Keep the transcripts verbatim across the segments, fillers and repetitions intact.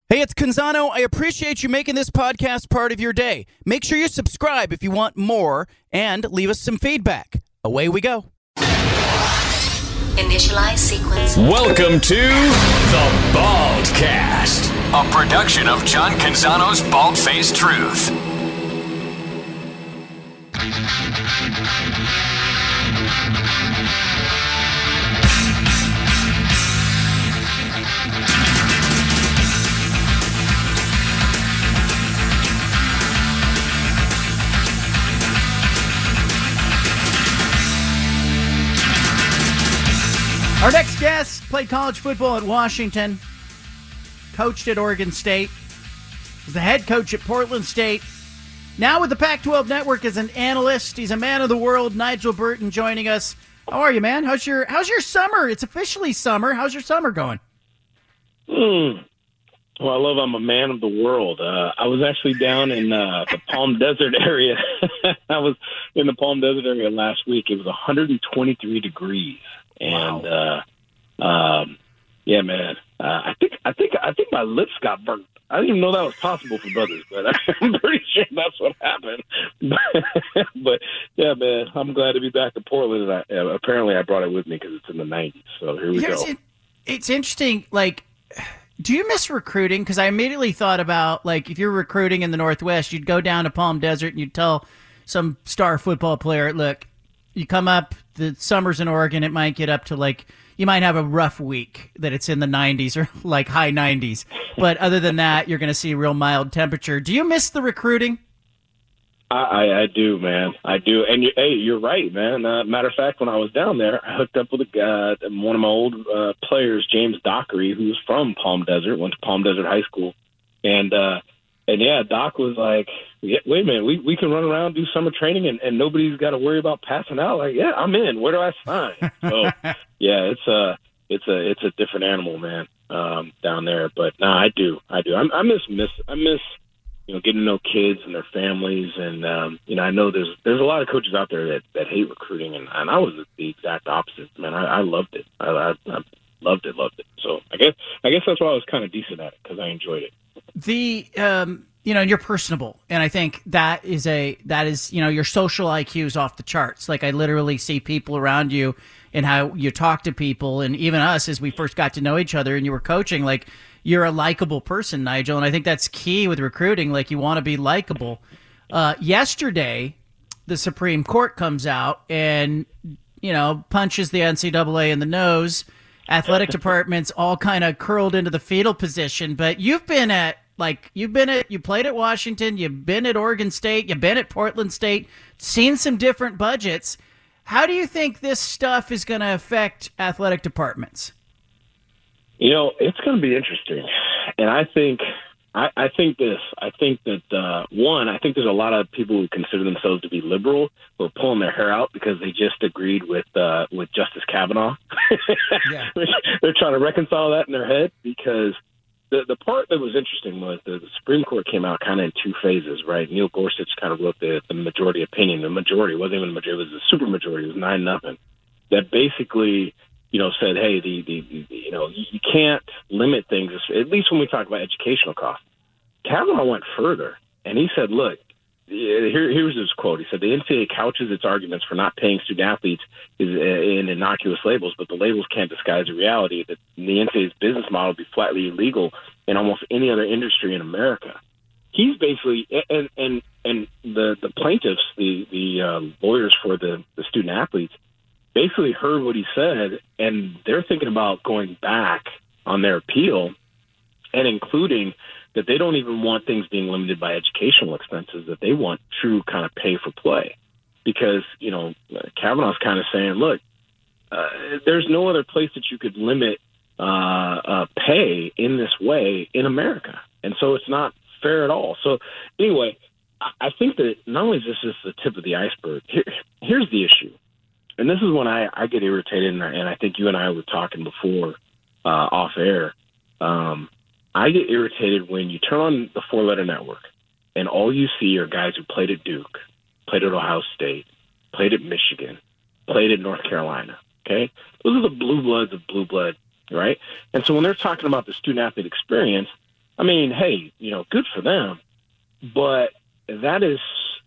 Hey, it's Canzano. I appreciate you making this podcast part of your day. Make sure you subscribe if you want more and leave us some feedback. Away we go. Initialize sequence. Welcome to The Baldcast, a production of John Canzano's Bald-Faced Truth. Our next guest played college football at Washington, coached at Oregon State, was the head coach at Portland State. Now with the Pac twelve Network as an analyst, he's a man of the world. Nigel Burton joining us. How are you, man? How's your How's your summer? It's officially summer. How's your summer going? Mm. Well, I love I'm a man of the world. Uh, I was actually down in uh, the Palm Desert area. I was in the Palm Desert area last week. It was one hundred twenty-three degrees. And, wow. uh, um, yeah, man, uh, I think, I think, I think my lips got burnt. I didn't even know that was possible for brothers, but I'm pretty sure that's what happened. But yeah, man, I'm glad to be back in Portland. And I, uh, apparently I brought it with me because it's in the nineties. So here we Here's go. It, it's interesting. Like, do you miss recruiting? Because I immediately thought about, like, if you're recruiting in the Northwest, you'd go down to Palm Desert and you'd tell some star football player, look, you come up, the summers in Oregon, it might get up to, like, you might have a rough week that it's in the nineties or, like, high nineties. But other than that, you're going to see real mild temperature. Do you miss the recruiting? I, I, I do, man. I do. And, you, hey, you're right, man. Uh, matter of fact, when I was down there, I hooked up with a guy, one of my old uh, players, James Dockery, who's from Palm Desert, went to Palm Desert High School. And, uh, and yeah, Doc was like, yeah, wait a minute, we, we can run around, do summer training, and, and nobody's got to worry about passing out. Like, yeah, I'm in. Where do I sign? So, yeah, it's a, it's a, it's a different animal, man, um, down there. But, no, nah, I do. I do. I, I miss, miss, I miss, you know, getting to know kids and their families. And, um, you know, I know there's there's a lot of coaches out there that, that hate recruiting, and, and I was the exact opposite. Man, I, I loved it. I, I, I loved it, loved it. So I guess I guess that's why I was kind of decent at it, because I enjoyed it. The, um, you know, you're personable, and I think that is a, that is, you know, your social I Q is off the charts. Like, I literally see people around you and how you talk to people, and even us as we first got to know each other and you were coaching, like, you're a likable person, Nigel, and I think that's key with recruiting. Like, you want to be likable. Uh, yesterday, the Supreme Court comes out and, you know, punches the N C double A in the nose. Athletic departments all kind of curled into the fetal position. But you've been at, like, you've been at, you played at Washington, you've been at Oregon State, you've been at Portland State, seen some different budgets. How do you think this stuff is going to affect athletic departments? You know, it's going to be interesting. And I think, I, I think this, I think that, uh, one, I think there's a lot of people who consider themselves to be liberal who are pulling their hair out because they just agreed with, uh, with Justice Kavanaugh. Yeah. They're trying to reconcile that in their head, because the, the part that was interesting was the, the Supreme Court came out kind of in two phases, right? Neil Gorsuch kind of wrote the, the majority opinion. The majority wasn't even the majority, it was the super majority. It was nine nothing. That basically, you know, said, hey, the, the, the you know, you, you can't limit things, at least when we talk about educational costs. Kavanaugh went further, and he said, look, here, here's his quote. He said, the N C double A couches its arguments for not paying student-athletes in innocuous labels, but the labels can't disguise the reality that the N C double A's business model would be flatly illegal in almost any other industry in America. He's basically, and and, and the, the plaintiffs, the, the um, lawyers for the, the student-athletes, basically heard what he said, and they're thinking about going back on their appeal and including that they don't even want things being limited by educational expenses, that they want true kind of pay for play. Because, you know, Kavanaugh's kind of saying, look, uh, there's no other place that you could limit uh, uh, pay in this way in America. And so it's not fair at all. So anyway, I think that not only is this just the tip of the iceberg, here, here's the issue. And this is when I, I get irritated, and I, and I think you and I were talking before uh, off air. Um, I get irritated when you turn on the four-letter network and all you see are guys who played at Duke, played at Ohio State, played at Michigan, played at North Carolina, okay? Those are the blue bloods of blue blood, right? And so when they're talking about the student-athlete experience, I mean, hey, you know, good for them. But that is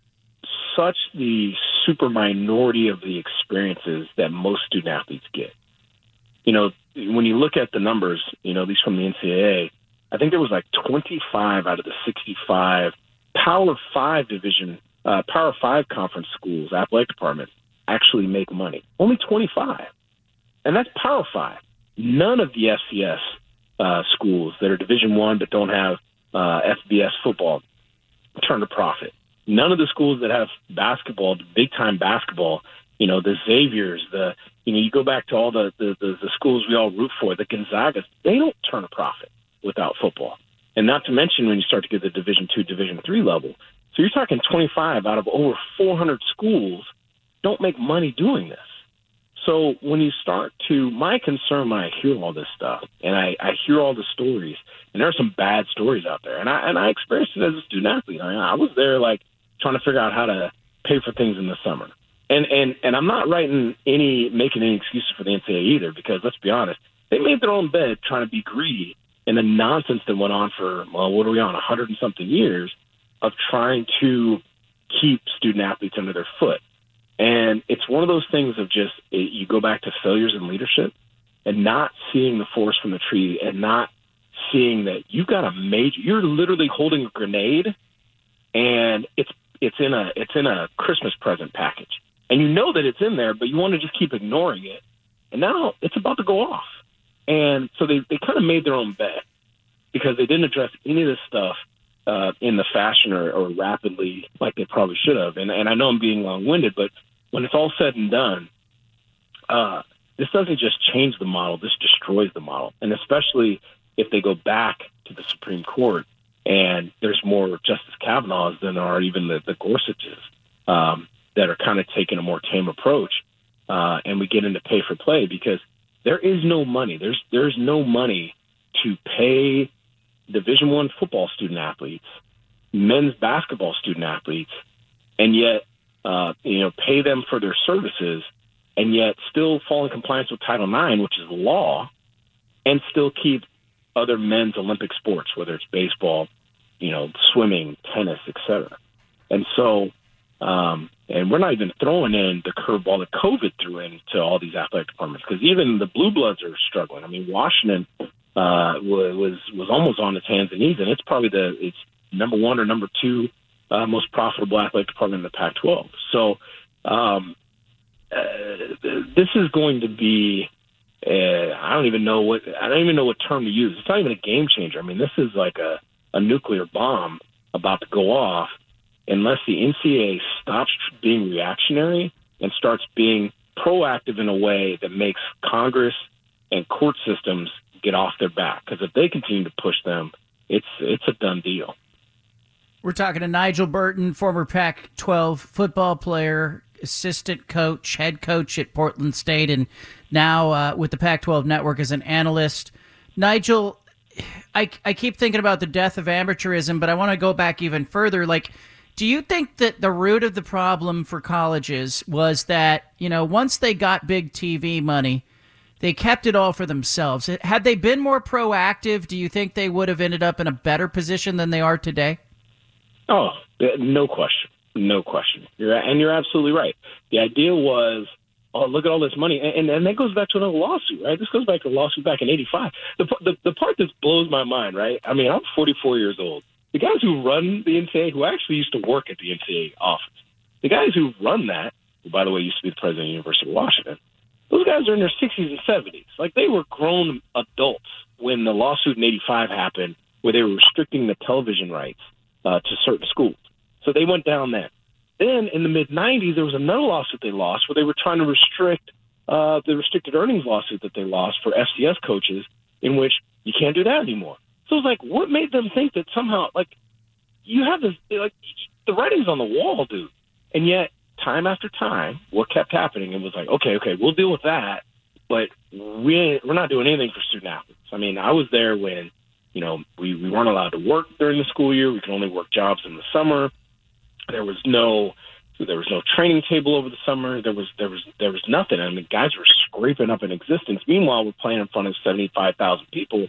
such the super minority of the experiences that most student athletes get. You know, when you look at the numbers, you know, these from the N C double A, I think there was like twenty-five out of the sixty-five Power Five division, uh, Power Five conference schools, athletic departments actually make money. Only twenty-five. And that's Power Five. None of the F C S uh, schools that are Division One but don't have uh, F B S football turn a profit. None of the schools that have basketball, big-time basketball, you know, the Xaviers, the, you know, you go back to all the, the, the, the schools we all root for, the Gonzagas, they don't turn a profit without football. And not to mention when you start to get the Division Two, Division Three level. So you're talking twenty-five out of over four hundred schools don't make money doing this. So when you start to, my concern when I hear all this stuff, and I, I hear all the stories, and there are some bad stories out there, and I and I experienced it as a student athlete. I, mean, I was there like trying to figure out how to pay for things in the summer. And and and I'm not writing any, making any excuses for the N C double A either, because let's be honest, they made their own bed trying to be greedy in the nonsense that went on for, well, what are we on, a hundred and something years of trying to keep student athletes under their foot. And it's one of those things of just, it, you go back to failures in leadership and not seeing the forest from the tree and not seeing that you got a major, you're literally holding a grenade and it's, it's in a, it's in a Christmas present package. And you know that it's in there, but you want to just keep ignoring it. And now it's about to go off. And so they, they kind of made their own bet because they didn't address any of this stuff uh, in the fashion or, or rapidly like they probably should have. And, and I know I'm being long-winded, but when it's all said and done, uh, this doesn't just change the model. This destroys the model. And especially if they go back to the Supreme Court and there's more Justice Kavanaughs than there are even the, the Gorsuches um, that are kind of taking a more tame approach. Uh, and we get into pay for play because there is no money. There's there's no money to pay Division One football student athletes, men's basketball student athletes, and yet uh, you know pay them for their services, and yet still fall in compliance with Title nine, which is law, and still keep other men's Olympic sports, whether it's baseball, you know, swimming, tennis, et cetera. And so. Um, and we're not even throwing in the curveball that COVID threw into all these athletic departments because even the Blue Bloods are struggling. I mean, Washington uh, was was almost on its hands and knees, and it's probably the it's number one or number two uh, most profitable athletic department in the Pac twelve. So um, uh, this is going to be uh, I don't even know what I don't even know what term to use. It's not even a game changer. I mean, this is like a, a nuclear bomb about to go off. Unless the N C double A stops being reactionary and starts being proactive in a way that makes Congress and court systems get off their back. Because if they continue to push them, it's it's a done deal. We're talking to Nigel Burton, former Pac twelve football player, assistant coach, head coach at Portland State, and now uh, with the Pac twelve Network as an analyst. Nigel, I, I keep thinking about the death of amateurism, but I want to go back even further. Like, do you think that the root of the problem for colleges was that, you know, once they got big T V money, they kept it all for themselves? Had they been more proactive, do you think they would have ended up in a better position than they are today? Oh, no question. No question. You're, and you're absolutely right. The idea was, oh, look at all this money. And, and, and that goes back to another lawsuit, right? This goes back to a lawsuit back in eighty-five. The, the, the part that blows my mind, right? I mean, I'm forty-four years old. The guys who run the N C double A, who actually used to work at the N C double A office, the guys who run that, who, by the way, used to be the president of the University of Washington, those guys are in their sixties and seventies. Like, they were grown adults when the lawsuit in eighty-five happened where they were restricting the television rights uh, to certain schools. So they went down then. Then in the mid-nineties, there was another lawsuit they lost where they were trying to restrict uh, the restricted earnings lawsuit that they lost for F C S coaches, in which you can't do that anymore. So it's like, what made them think that somehow, like, you have this, like, the writing's on the wall, dude. And yet, time after time, what kept happening, it was like, okay, okay, we'll deal with that, but we, we're not doing anything for student athletes. I mean, I was there when, you know, we, we weren't allowed to work during the school year. We could only work jobs in the summer. There was no, there was no training table over the summer. There was, there was, there was nothing. I mean, guys were scraping up an existence. Meanwhile, we're playing in front of seventy-five thousand people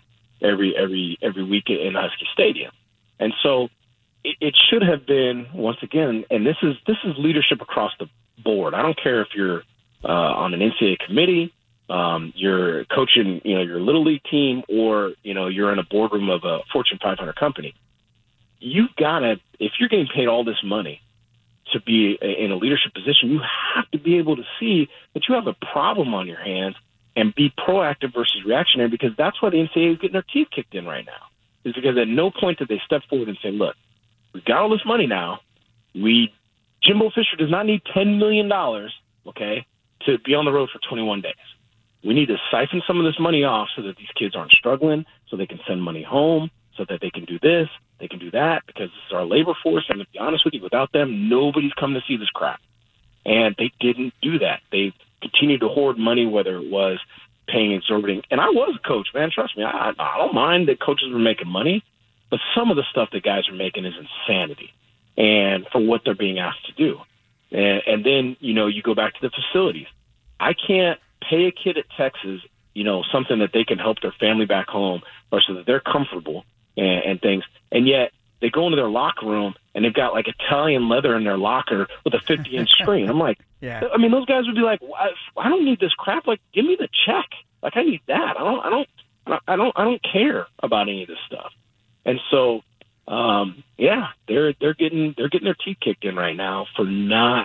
every every every week in Husky Stadium. And so it, it should have been, once again, and this is this is leadership across the board. I don't care if you're uh, on an N C double A committee, um, you're coaching, you know, your little league team, or you know, you're in a boardroom of a Fortune five hundred company. You've got to, if you're getting paid all this money to be in a leadership position, you have to be able to see that you have a problem on your hands and be proactive versus reactionary, because that's why the N C double A is getting their teeth kicked in right now. Is because at no point did they step forward and say, look, we've got all this money now. We, Jimbo Fisher does not need ten million dollars, okay, to be on the road for twenty-one days. We need to siphon some of this money off so that these kids aren't struggling, so they can send money home, so that they can do this, they can do that, because this is our labor force. And to be honest with you, without them, nobody's come to see this crap. And they didn't do that. They continued to hoard money, whether it was paying exorbitant. And I was a coach, man. Trust me, I, I don't mind that coaches were making money, but some of the stuff that guys are making is insanity, and for what they're being asked to do. And, and then, you know, you go back to the facilities. I can't pay a kid at Texas, you know, something that they can help their family back home, or so that they're comfortable and, and things. And yet they go into their locker room and they've got like Italian leather in their locker with a fifty inch screen. I'm like, yeah. I mean, those guys would be like, I, I don't need this crap. Like, give me the check. Like, I need that. I don't, I don't, I don't, I don't care about any of this stuff. And so, um, yeah, they're, they're getting, they're getting their teeth kicked in right now for not,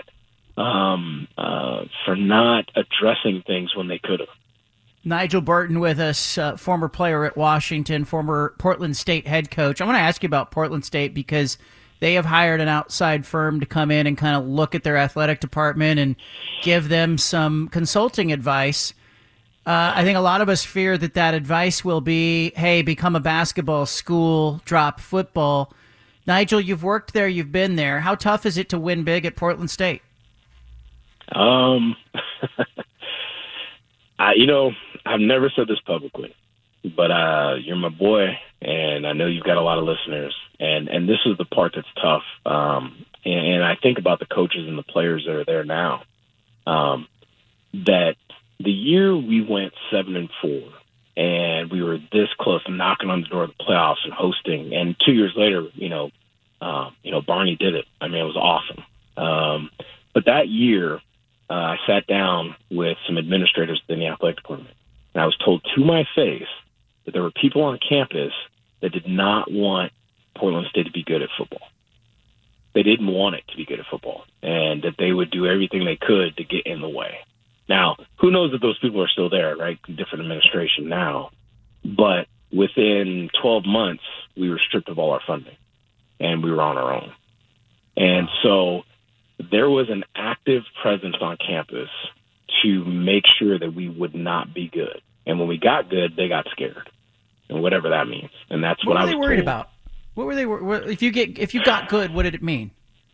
um, uh, for not addressing things when they could have. Nigel Burton with us, uh, former player at Washington, former Portland State head coach. I want to ask you about Portland State because they have hired an outside firm to come in and kind of look at their athletic department and give them some consulting advice. Uh, I think a lot of us fear that that advice will be, hey, become a basketball school, drop football. Nigel, you've worked there, you've been there. How tough is it to win big at Portland State? Um, I, you know, I've never said this publicly, but uh, you're my boy, and I know you've got a lot of listeners, and, and this is the part that's tough. Um, and, and I think about the coaches and the players that are there now, um, that the year we went seven and four, and we were this close to knocking on the door of the playoffs and hosting, and two years later, you know, um, you know, Barney did it. I mean, it was awesome. Um, but that year, uh, I sat down with some administrators in the athletic department, and I was told to my face that there were people on campus that did not want Portland State to be good at football. They didn't want it to be good at football, and that they would do everything they could to get in the way. Now, who knows if those people are still there, right? Different administration now. But within twelve months, we were stripped of all our funding, and we were on our own. And so there was an active presence on campus to make sure that we would not be good. And when we got good, they got scared, and whatever that means. And that's what, what I was was worried told. about. What were they? What, if you get if you got good, what did it mean?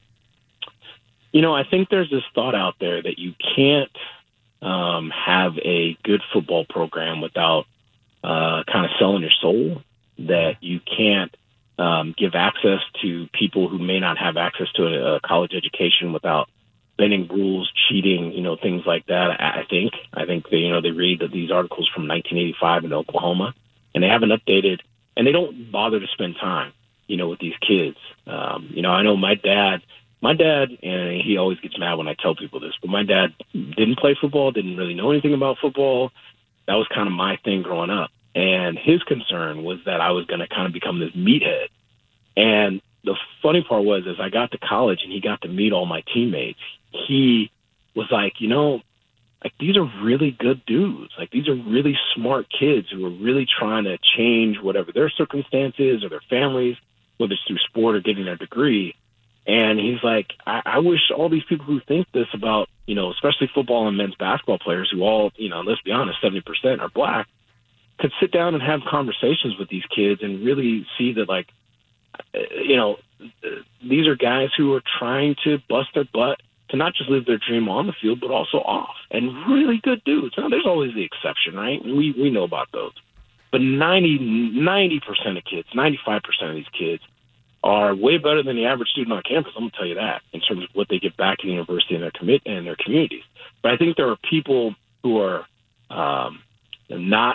You know, I think there's this thought out there that you can't um, have a good football program without uh, kind of selling your soul. That you can't um, give access to people who may not have access to a, a college education without bending rules, cheating, you know, things like that. I, I think. I think they, you know, they read these articles from nineteen eighty-five in Oklahoma, and they haven't updated, and they don't bother to spend time, you know, with these kids. Um, you know, I know my dad, my dad, and he always gets mad when I tell people this, but my dad didn't play football, didn't really know anything about football. That was kind of my thing growing up. And his concern was that I was going to kind of become this meathead. And the funny part was, as I got to college and he got to meet all my teammates, he was like, you know, like, these are really good dudes. Like, these are really smart kids who are really trying to change whatever their circumstances or their families, whether it's through sport or getting their degree. And he's like, I, I wish all these people who think this about, you know, especially football and men's basketball players who all, you know, let's be honest, seventy percent are black, could sit down and have conversations with these kids and really see that, like, you know, these are guys who are trying to bust their butt to not just live their dream on the field, but also off. And really good dudes. Now, there's always the exception, right? We we know about those. But ninety, ninety percent of kids, ninety-five percent of these kids are way better than the average student on campus. I'm going to tell you that, in terms of what they give back to the university and their commit and their communities. But I think there are people who are um, not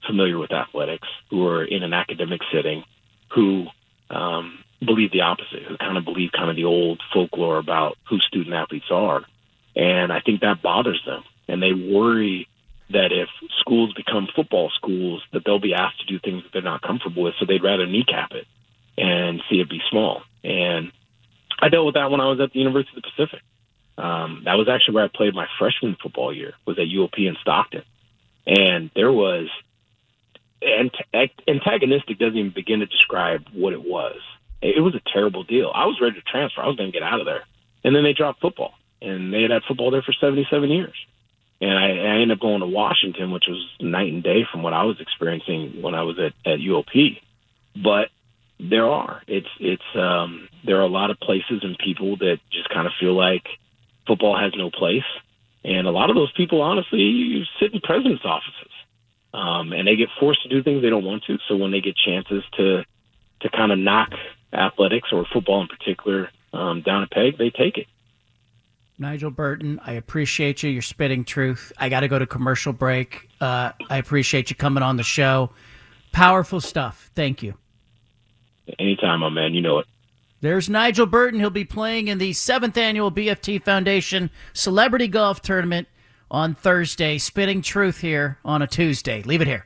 familiar with athletics, who are in an academic setting, who um, believe the opposite, who kind of believe kind of the old folklore about who student athletes are. And I think that bothers them. And they worry that if schools become football schools, that they'll be asked to do things that they're not comfortable with, so they'd rather kneecap it and see it be small. And I dealt with that when I was at the University of the Pacific. Um, that was actually where I played my freshman football year, was at U O P in Stockton. And there was ant- antagonistic doesn't even begin to describe what it was. It was a terrible deal. I was ready to transfer. I was going to get out of there. And then they dropped football, and they had had football there for seventy-seven years. And I, I ended up going to Washington, which was night and day from what I was experiencing when I was at, at U O P. But there are. It's it's um, there are a lot of places and people that just kind of feel like football has no place. And a lot of those people, honestly, sit in president's offices. Um, and they get forced to do things they don't want to. So when they get chances to to kind of knock athletics or football in particular um, down a peg, they take it. Nigel Burton, I appreciate you. You're spitting truth. I got to go to commercial break. Uh, I appreciate you coming on the show. Powerful stuff. Thank you. Anytime, my man. You know it. There's Nigel Burton. He'll be playing in the seventh annual B F T Foundation Celebrity Golf Tournament on Thursday. Spitting truth here on a Tuesday. Leave it here.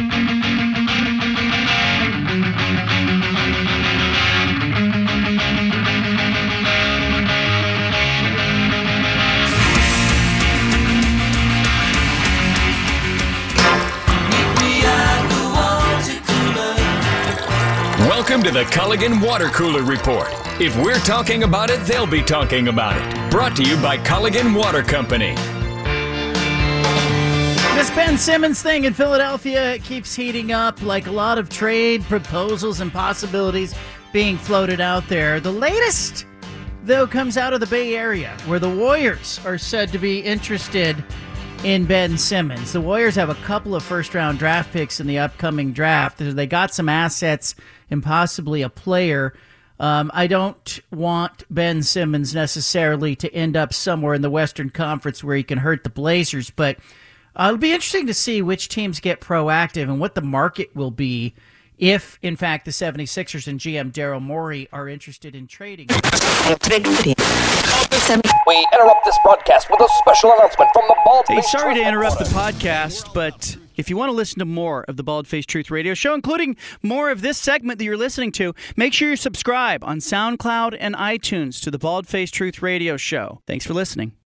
Welcome to the Culligan Water Cooler Report. If we're talking about it, they'll be talking about it. Brought to you by Culligan Water Company. This Ben Simmons thing in Philadelphia keeps heating up, like a lot of trade proposals and possibilities being floated out there. The latest, though, comes out of the Bay Area, where the Warriors are said to be interested in Ben Simmons. The Warriors have a couple of first-round draft picks in the upcoming draft. They got some assets and possibly a player. Um, I don't want Ben Simmons necessarily to end up somewhere in the Western Conference where he can hurt the Blazers, but uh, it'll be interesting to see which teams get proactive and what the market will be if, in fact, the seventy-sixers and G M Daryl Morey are interested in trading. We interrupt this broadcast with a special announcement from the Bald Hey, Face sorry to Truth interrupt the Headquarters. podcast, but if you want to listen to more of the Bald Face Truth Radio Show, including more of this segment that you're listening to, make sure you subscribe on SoundCloud and iTunes to the Bald Face Truth Radio Show. Thanks for listening.